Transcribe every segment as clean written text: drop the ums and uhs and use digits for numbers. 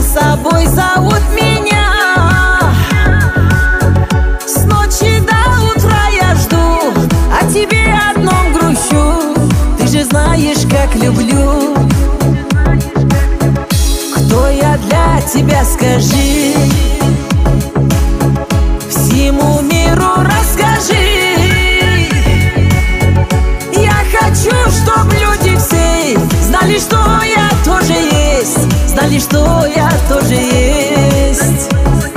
собой зовут меня. С ночи до утра я жду, о тебе одном грущу. Ты же знаешь, как люблю. Кто я для тебя, скажи? Всему миру расскажи. Я хочу, чтоб люди все знали, что я тоже есть, знали, что я тоже есть.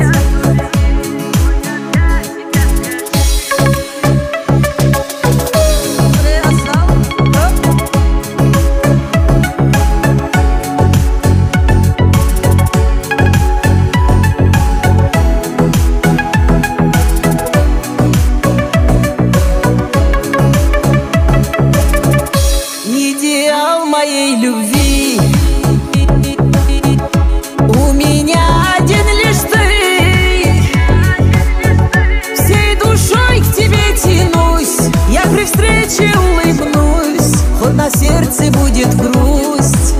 Идеал моей любви у меня один лишь ты. Всей душой к тебе тянусь, я при встрече улыбнусь, хоть на сердце будет грусть.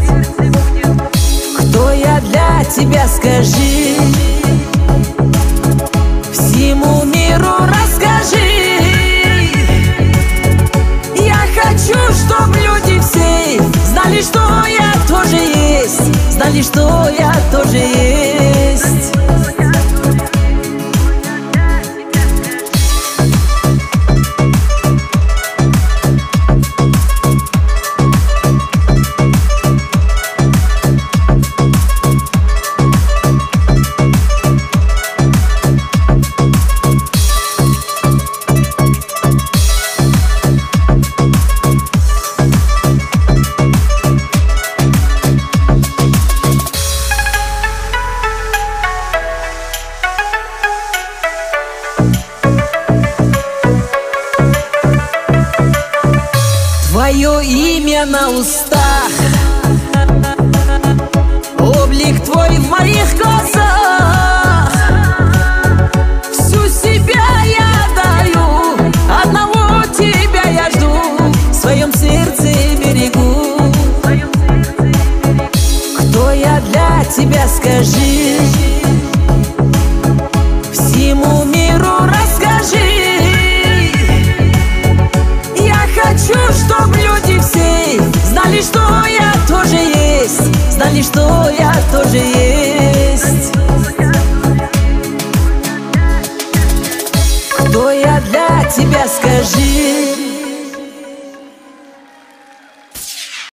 Кто я для тебя, скажи? Всему миру расскажи. Хочу, чтоб люди все знали, что я тоже есть, знали, что я тоже есть. Твое имя на устах, облик твой в моих глазах. Всю себя я даю, одного тебя я жду, в своем сердце берегу. Кто я для тебя, скажи?